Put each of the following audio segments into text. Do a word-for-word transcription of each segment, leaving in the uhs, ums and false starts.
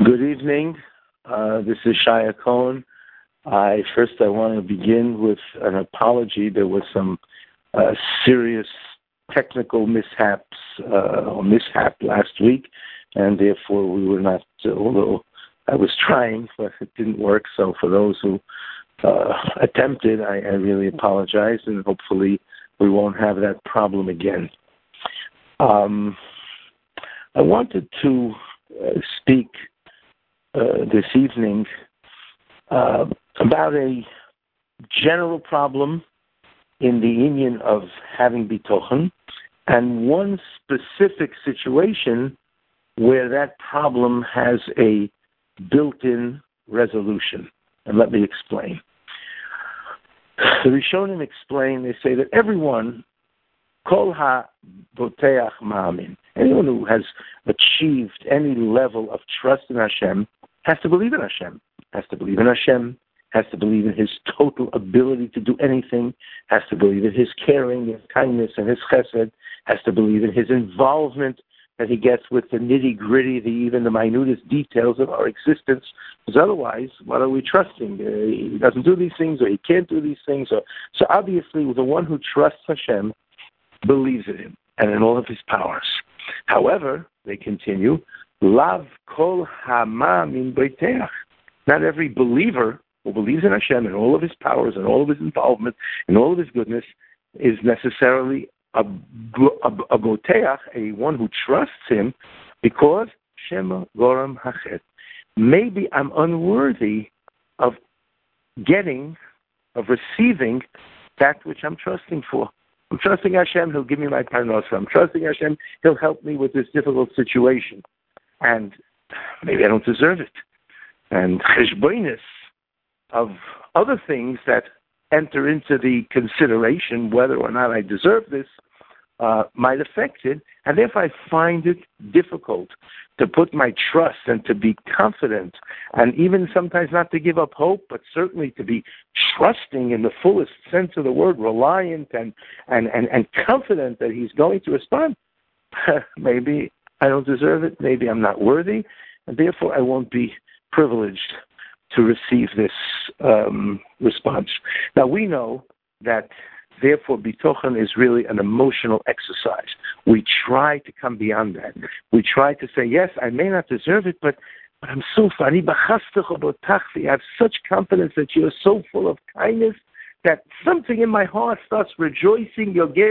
Good evening. Uh, this is Shaya Cohen. I first I want to begin with an apology. There was some uh, serious technical mishaps uh, or mishap last week, and therefore we were not. Uh, although I was trying, but it didn't work. So for those who uh, attempted, I, I really apologize, and hopefully we won't have that problem again. Um, I wanted to uh, speak Uh, this evening uh, about a general problem in the union of having bitochen, and one specific situation where that problem has a built-in resolution. And let me explain. The Rishonim explain, they say that everyone, kol ha-boteach ma'amin, anyone who has achieved any level of trust in Hashem, has to believe in Hashem, has to believe in Hashem, has to believe in His total ability to do anything, has to believe in His caring, His kindness, and His chesed, has to believe in His involvement that He gets with the nitty-gritty, the, even the minutest details of our existence, because otherwise, what are we trusting? Uh, he doesn't do these things, or He can't do these things. Or, so obviously, the one who trusts Hashem believes in Him and in all of His powers. However, they continue, Lav kol hama min beiteach. Not every believer who believes in Hashem and all of His powers and all of His involvement and all of His goodness is necessarily a, a, a boteach, a one who trusts Him, because Shema Goram Hachet. Maybe I'm unworthy of getting, of receiving that which I'm trusting for. I'm trusting Hashem, He'll give me my parnasa. I'm trusting Hashem, He'll help me with this difficult situation. And maybe I don't deserve it. And cheshbonis of other things that enter into the consideration whether or not I deserve this uh, might affect it. And therefore I find it difficult to put my trust and to be confident, and even sometimes not to give up hope, but certainly to be trusting in the fullest sense of the word, reliant and, and, and, and confident that He's going to respond. Maybe I don't deserve it, maybe I'm not worthy, and therefore I won't be privileged to receive this um, response. Now we know that therefore bitochen is really an emotional exercise. We try to come beyond that. We try to say, yes, I may not deserve it, but, but I'm so funny. I have such confidence that you are so full of kindness that something in my heart starts rejoicing,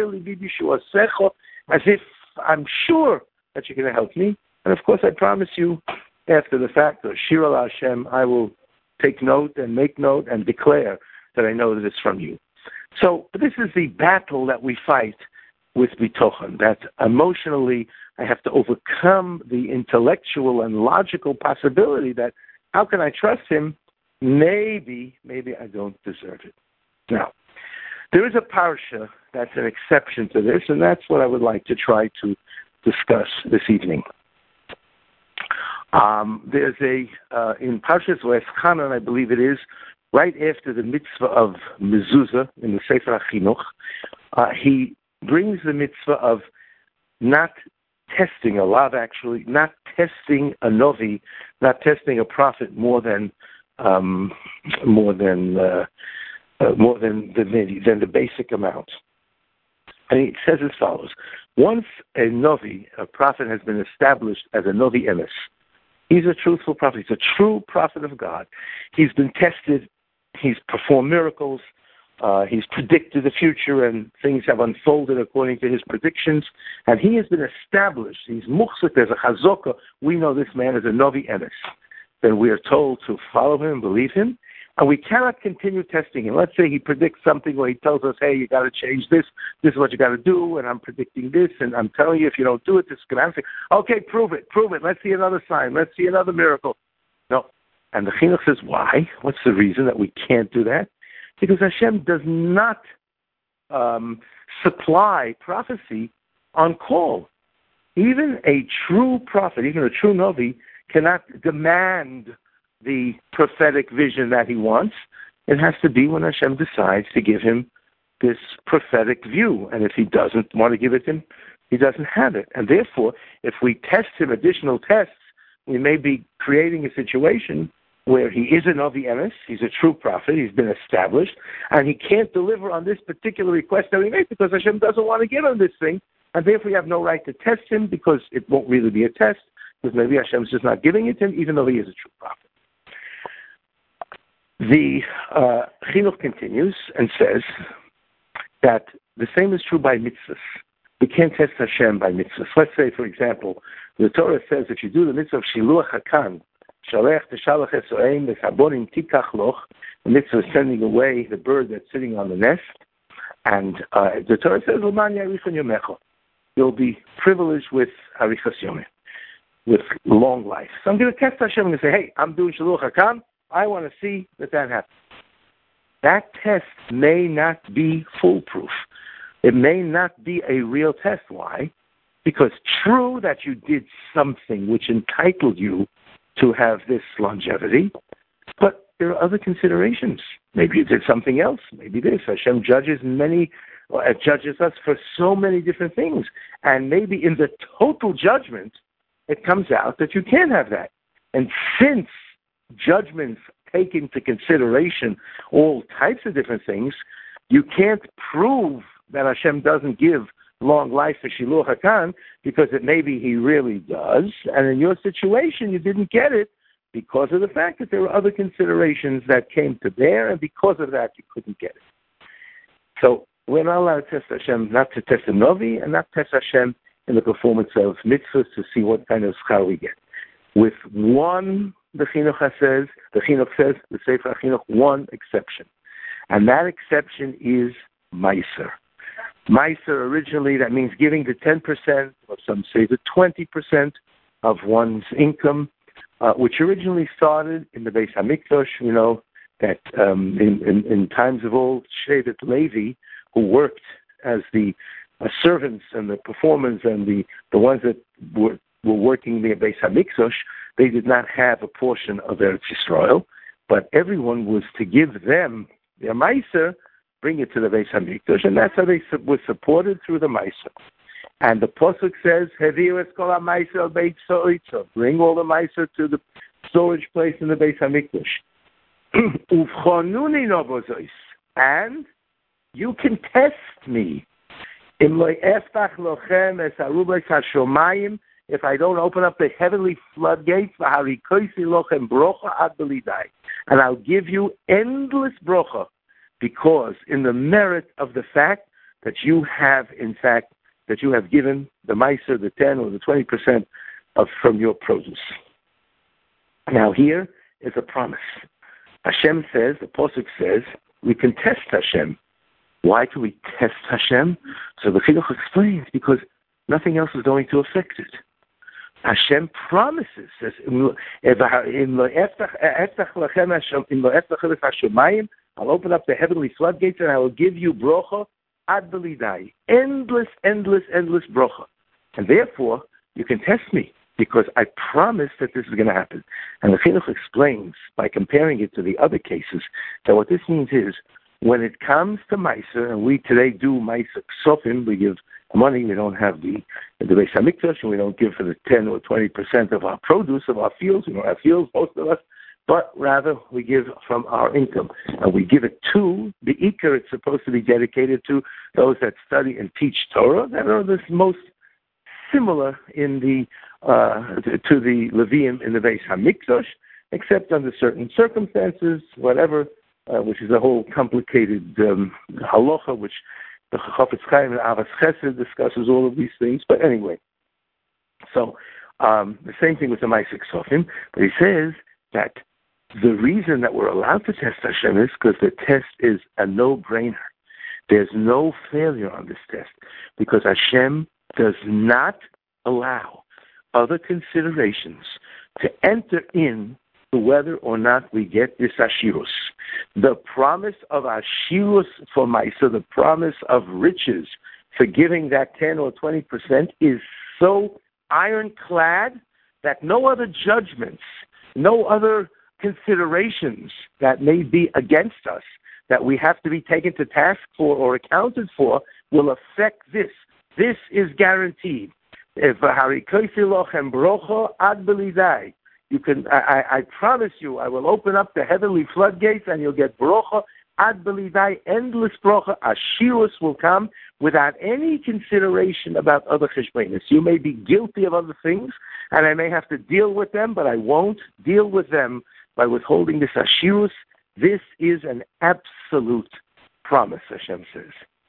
as if I'm sure that you're going to help me. And of course, I promise you, after the fact, Shira Hashem, I will take note and make note and declare that I know that it's from you. So this is the battle that we fight with bitochen, that emotionally I have to overcome the intellectual and logical possibility that how can I trust Him? Maybe, maybe I don't deserve it. Now, there is a parsha that's an exception to this, and that's what I would like to try to discuss this evening. Um, there's a, uh, in Parshas Vayeschanan, I believe it is, right after the mitzvah of mezuzah in the Sefer HaChinuch, uh, he brings the mitzvah of not testing, a lav actually, not testing a novi, not testing a prophet more than um, more than uh, uh, more than the than the basic amount. And it says as follows: once a novi, a prophet, has been established as a novi emes, he's a truthful prophet. He's a true prophet of God. He's been tested. He's performed miracles. Uh, he's predicted the future, and things have unfolded according to his predictions. And he has been established. He's muchzak. There's a chazokah. We know this man is a novi emes. Then we are told to follow him and believe him. And we cannot continue testing him. Let's say he predicts something where he tells us, hey, you got to change this. This is what you got to do, and I'm predicting this, and I'm telling you if you don't do it, this is going to happen. Okay, prove it, prove it. Let's see another sign. Let's see another miracle. No. And the Chinuch says, why? What's the reason that we can't do that? Because Hashem does not um, supply prophecy on call. Even a true prophet, even a true Novi, cannot demand the prophetic vision that he wants. It has to be when Hashem decides to give him this prophetic view. And if he doesn't want to give it to him, he doesn't have it. And therefore, if we test him additional tests, we may be creating a situation where he is a Novi Emes, he's a true prophet, he's been established, and he can't deliver on this particular request that we made because Hashem doesn't want to give him this thing, and therefore we have no right to test him because it won't really be a test, because maybe Hashem's just not giving it to him, even though he is a true prophet. The uh, Chinuch continues and says that the same is true by mitzvahs. We can't test Hashem by mitzvahs. Let's say, for example, the Torah says if you do the mitzvah of Shiluach HaKan, Shalech Teshalach Esoim Bechabonim Tikach Loch, the mitzvah is sending away the bird that's sitting on the nest, and uh, the Torah says, L'man Yarichon Yomecho, you'll be privileged with Harichas Yomim, with long life. So I'm going to test Hashem and say, hey, I'm doing Shiluach HaKan, I want to see that that happens. That test may not be foolproof. It may not be a real test. Why? Because true that you did something which entitled you to have this longevity, but there are other considerations. Maybe you did something else. Maybe this. Hashem judges many, uh, judges us for so many different things. And maybe in the total judgment, it comes out that you can't have that. And since judgments take into consideration all types of different things, you can't prove that Hashem doesn't give long life for Shiluach HaKan because it maybe he really does, and in your situation you didn't get it because of the fact that there were other considerations that came to bear, and because of that you couldn't get it. So we're not allowed to test Hashem, not to test a Novi, and not test Hashem in the performance of mitzvahs to see what kind of schar we get. With one, the Chinuch says, the Chinuch says, the Sefer HaChinuch, one exception. And that exception is Meiser. Meiser originally, that means giving the ten percent, or some say the twenty percent of one's income, uh, which originally started in the Beis HaMikdash. You know, that um, in, in, in times of old, Shevet Levi, who worked as the uh, servants and the performers and the, the ones that were, were working the Beis HaMikdash, they did not have a portion of Eretz Yisrael, but everyone was to give them their Meiser, bring it to the Beis HaMikdash, and that's how they su- were supported through the Meiser. And the Pasuk says, "Heviu es kol ha-Meiser al Beit Soitzo," bring all the Meiser to the storage place in the Beis HaMikdash. Uvchonuni novozois, and you can test me. Im lo eftach lochem es arubas hashomayim, if I don't open up the heavenly floodgates, v'harikoisi lochem brocha ad belidai, and I'll give you endless brocha, because in the merit of the fact that you have, in fact, that you have given the Meiser, the ten or the twenty percent of from your produce. Now here is a promise. Hashem says, the Pasuk says, we can test Hashem. Why do we test Hashem? So the Chinuch explains, because nothing else is going to affect it. Hashem promises, says, I'll open up the heavenly floodgates and I will give you brocha ad belidai. Endless, endless, endless brocha. And therefore, you can test me because I promise that this is going to happen. And the Chinuch explains, by comparing it to the other cases, that what this means is, when it comes to Meiser, and we today do Meiser Ksofim, we give money, we don't have the, the Beis HaMikdash, and we don't give for the ten or twenty percent of our produce, of our fields, we don't have fields, most of us, but rather we give from our income. And we give it to the Iker. It's supposed to be dedicated to those that study and teach Torah, that are the most similar in the uh, to the Leviim in the Beis HaMikdash, except under certain circumstances, whatever, uh, which is a whole complicated um, halacha, which the Chafetz Chaim and Avas Chesed discusses all of these things. But anyway, so um, the same thing with the Ma'aseh Ksofim, but he says that the reason that we're allowed to test Hashem is because the test is a no-brainer. There's no failure on this test because Hashem does not allow other considerations to enter in to whether or not we get this ashirus. The promise of ashirus for Ma'aseh, the promise of riches for giving that ten or twenty percent is so ironclad that no other judgments, no other considerations that may be against us, that we have to be taken to task for or accounted for, will affect this. This is guaranteed. If harikoisilochem brocha ad belidai, you can. I, I, I promise you, I will open up the heavenly floodgates, and you'll get brocha ad belidai, endless brocha. Ashirus will come without any consideration about other cheshbonos. You may be guilty of other things, and I may have to deal with them, but I won't deal with them by withholding this ashirus. This is an absolute promise, Hashem says.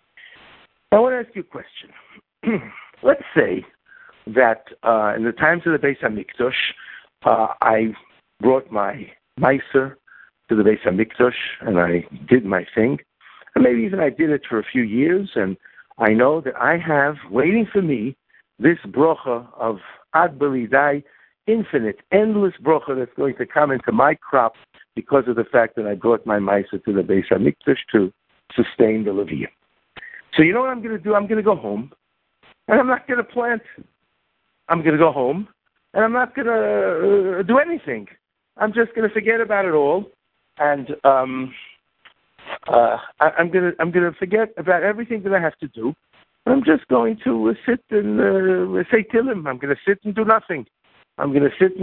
I want to ask you a question. Let's say that uh, in the times of the Beis HaMikdash, uh, I brought my Meiser to the Beis HaMikdash, and I did my thing. And maybe even I did it for a few years, and I know that I have waiting for me this brocha of Ad Belidai, infinite, endless brocha that's going to come into my crop because of the fact that I brought my Meiser to the Beis HaMikdash to sustain the Leviyah. So you know what I'm going to do? I'm going to go home, and I'm not going to plant. I'm going to go home, and I'm not going to uh, do anything. I'm just going to forget about it all, and um, uh, I, I'm going to I'm going to forget about everything that I have to do. I'm just going to uh, sit and uh, say Tillim. I'm going to sit and do nothing. I'm going to sit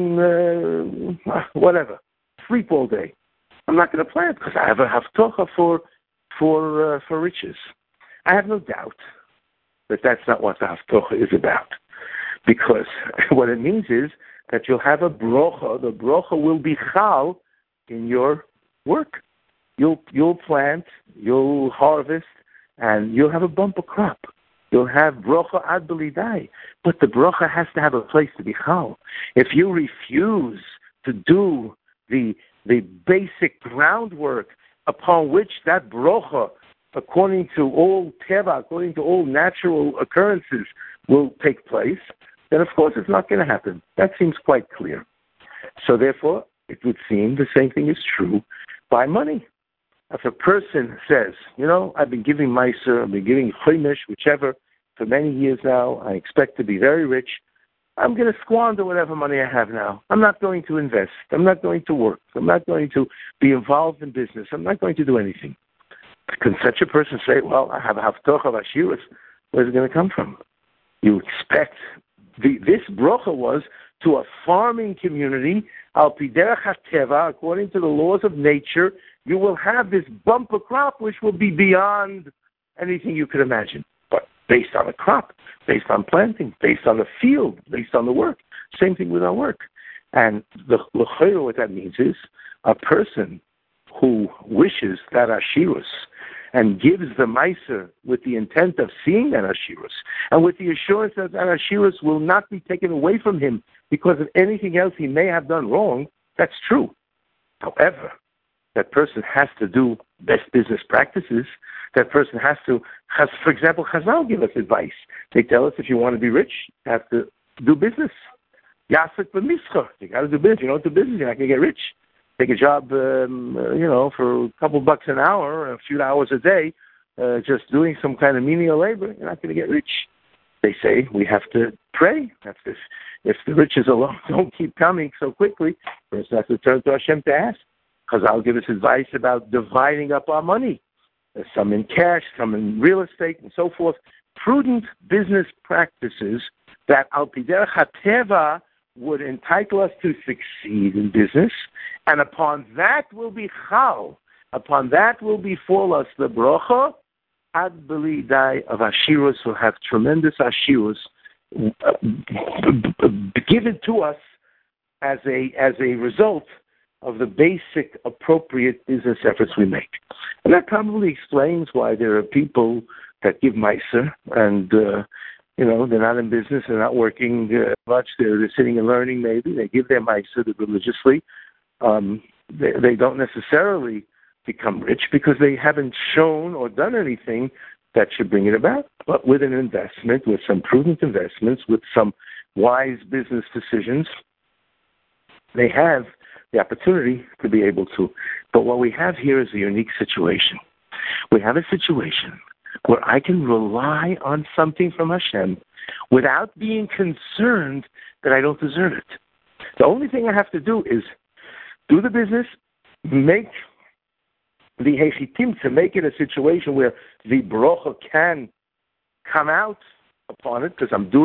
and uh, whatever, sleep all day. I'm not going to plant because I have a haftocha for for uh, for riches. I have no doubt that that's not what the haftocha is about, because what it means is that you'll have a brocha. The brocha will be chal in your work. You'll you'll plant, you'll harvest, and you'll have a bumper crop. You'll have brocha ad belidai, but the brocha has to have a place to be chal. If you refuse to do the the basic groundwork upon which that brocha, according to all teva, according to all natural occurrences, will take place, then of course it's not going to happen. That seems quite clear. So therefore, it would seem the same thing is true by money. If a person says, you know, I've been giving Meiser, I've been giving Chomish, whichever, for many years now, I expect to be very rich, I'm going to squander whatever money I have now. I'm not going to invest. I'm not going to work. I'm not going to be involved in business. I'm not going to do anything. Can such a person say, well, I have a haftocha of Ashirus? Where's it going to come from? You expect, the, this brocha was to a farming community, al piderach hateva, according to the laws of nature, you will have this bumper crop which will be beyond anything you could imagine. But based on the crop, based on planting, based on the field, based on the work. Same thing with our work. And the l'chayra, what that means is a person who wishes that ashirus and gives the meiser with the intent of seeing that ashirus and with the assurance that that ashirus will not be taken away from him because of anything else he may have done wrong, that's true. However, that person has to do best business practices. That person has to, has, for example, Chazal give us advice. They tell us if you want to be rich, you have to do business. Yasek b'mischa. You got to do business. You don't do business, you're not going to get rich. Take a job, um, uh, you know, for a couple bucks an hour, a few hours a day, uh, just doing some kind of menial labor, you're not going to get rich. They say we have to pray. That's if, if the riches alone don't keep coming so quickly, first have to turn to Hashem to ask. Chazal give us advice about dividing up our money. There's some in cash, some in real estate, and so forth. Prudent business practices that al piderach hateva would entitle us to succeed in business, and upon that will be chal. Upon that will befall us the brocha ad belidai of ashirus, will have tremendous ashirus given to us as a as a result of the basic appropriate business efforts we make. And that probably explains why there are people that give Meiser and, uh, you know, they're not in business, they're not working uh, much, they're, they're sitting and learning maybe, they give their Meiser religiously. Um, they, they don't necessarily become rich because they haven't shown or done anything that should bring it about. But with an investment, with some prudent investments, with some wise business decisions, they have the opportunity to be able to. But what we have here is a unique situation. We have a situation where I can rely on something from Hashem without being concerned that I don't deserve it. The only thing I have to do is do the business, make the hechitim, to make it a situation where the brocha can come out upon it, because I'm doing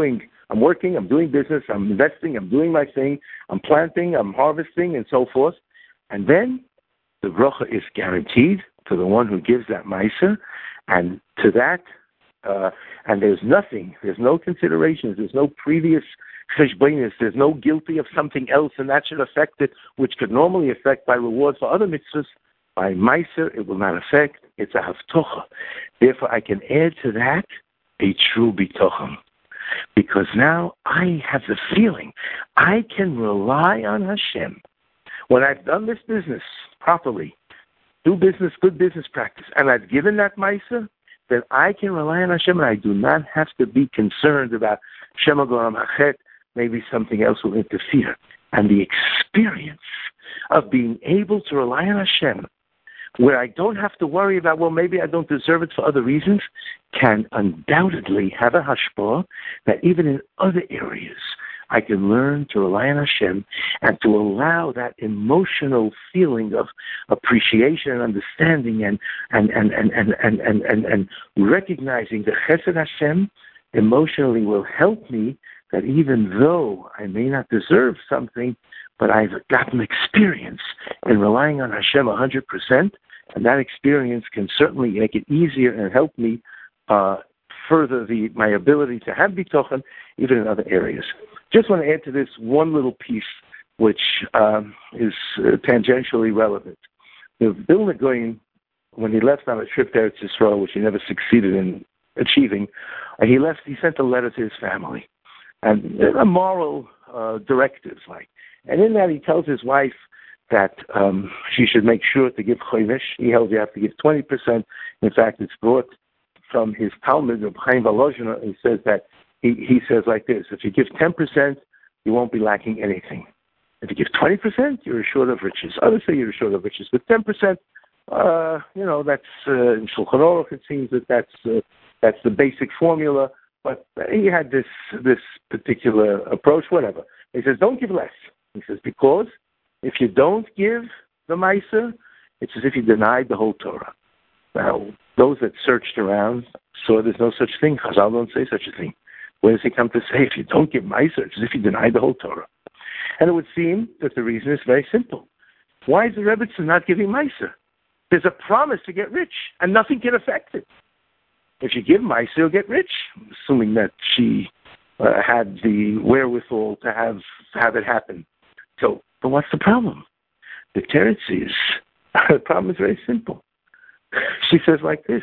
I'm working, I'm doing business, I'm investing, I'm doing my thing, I'm planting, I'm harvesting, and so forth. And then the bracha is guaranteed to the one who gives that meiser, and to that, uh, and there's nothing, there's no considerations, there's no previous cheshbonis, there's no guilty of something else, and that should affect it, which could normally affect by reward for other mitzvahs. By meiser, it will not affect. It's a haftocha. Therefore, I can add to that a true bitochen, because now I have the feeling I can rely on Hashem. When I've done this business properly, do business, good business practice, and I've given that meiser, then I can rely on Hashem, and I do not have to be concerned about Shema Goram Hachet, maybe something else will interfere. And the experience of being able to rely on Hashem, where I don't have to worry about, well, maybe I don't deserve it for other reasons, can undoubtedly have a hashpah that even in other areas, I can learn to rely on Hashem and to allow that emotional feeling of appreciation and understanding and and and and and and, and, and, and recognizing the Chesed Hashem emotionally will help me, that even though I may not deserve something, but I've gotten experience in relying on Hashem one hundred percent, and that experience can certainly make it easier and help me uh, further the my ability to have bitochen even in other areas. Just want to add to this one little piece, which um, is uh, tangentially relevant. The Vilna Gaon, when he left on a trip to Eretz Yisrael, which he never succeeded in achieving, uh, he left. He sent a letter to his family, and uh, moral uh, directives, like. And in that, he tells his wife that um, she should make sure to give chomish. He held you have to give twenty percent. In fact, it's brought from his Talmud of Chaim Volozhin. He says that he, he says like this: if you give ten percent, you won't be lacking anything. If you give twenty percent, you're assured of riches. Others say you're assured of riches, but ten percent, uh, you know, that's uh, in Shulchan Aruch. It seems that that's uh, that's the basic formula. But he had this this particular approach. Whatever. He says, don't give less. He says, because if you don't give the meiser, it's as if you denied the whole Torah. Now, those that searched around saw there's no such thing. Chazal don't say such a thing. Where does he come to say, if you don't give meiser, it's as if you denied the whole Torah? And it would seem that the reason is very simple. Why is the Rebbetzin not giving meiser? There's a promise to get rich, and nothing can affect it. If you give meiser, you'll get rich, assuming that she uh, had the wherewithal to have have it happen. So, but what's the problem? The teretz is, the problem is very simple. She says like this: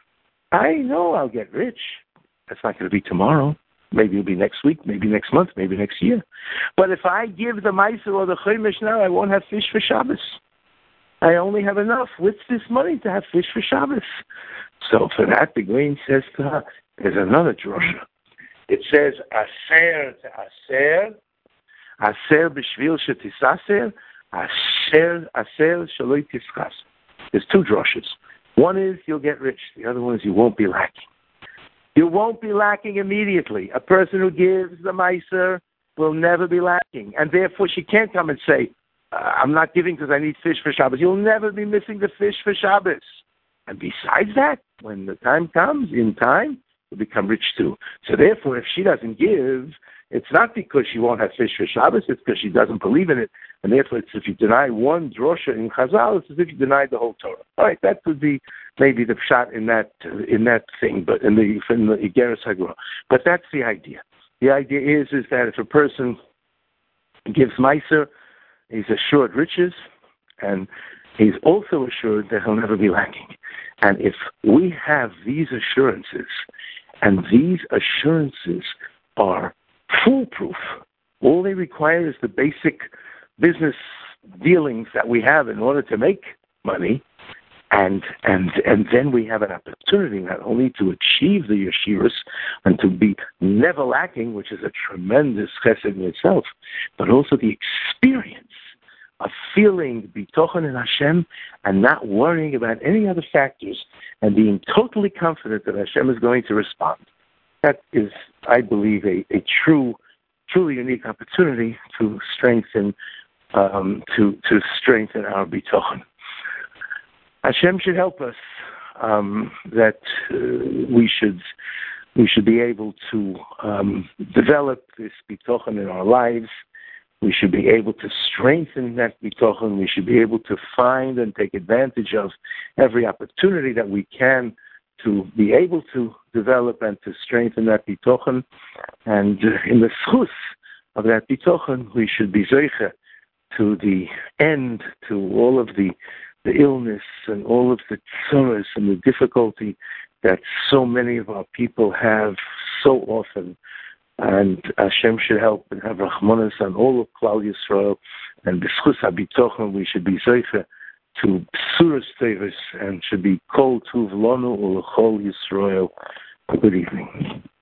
I know I'll get rich. That's not going to be tomorrow. Maybe it'll be next week, maybe next month, maybe next year. But if I give the meiser or the chomish now, I won't have fish for Shabbos. I only have enough with this money to have fish for Shabbos. So for that, the Gaon says to her, there's another drosha. It says, aser to aser, aser b'shvil shetisaser, aser, aser shaloi tischas. There's two droshas. One is you'll get rich. The other one is you won't be lacking. You won't be lacking immediately. A person who gives the meiser will never be lacking. And therefore she can't come and say, uh, I'm not giving because I need fish for Shabbos. You'll never be missing the fish for Shabbos. And besides that, when the time comes, in time, you'll become rich too. So therefore, if she doesn't give, it's not because she won't have fish for Shabbos, it's because she doesn't believe in it. And therefore, it's if you deny one drosha in Chazal, it's as if you denied the whole Torah. All right, that would be maybe the shot in that in that thing, but in the in the Igeres Hagura. But that's the idea. The idea is is that if a person gives meiser, he's assured riches, and he's also assured that he'll never be lacking. And if we have these assurances, and these assurances are foolproof, all they require is the basic business dealings that we have in order to make money, and and and then we have an opportunity not only to achieve the yeshirus and to be never lacking, which is a tremendous chesed in itself, but also the experience of feeling bitochen in Hashem and not worrying about any other factors and being totally confident that Hashem is going to respond. That is, I believe, a, a true, truly unique opportunity to strengthen um, to to strengthen our bitochen. Hashem should help us um, that uh, we should We should be able to um, develop this bitochen in our lives. We should be able to strengthen that bitochen. We should be able to find and take advantage of every opportunity that we can to be able to develop and to strengthen that bitochen. And uh, in the schus of that bitochen, we should be zeicha to the end, to all of the, the illness and all of the tsuras and the difficulty that so many of our people have so often. And Hashem should help and have Rahmanas on all of Klal Yisrael. And b'schus habitochen, we should be zeicha to Suras Tevis and should be kol tuv lanu u'lechol Yisrael. Good evening.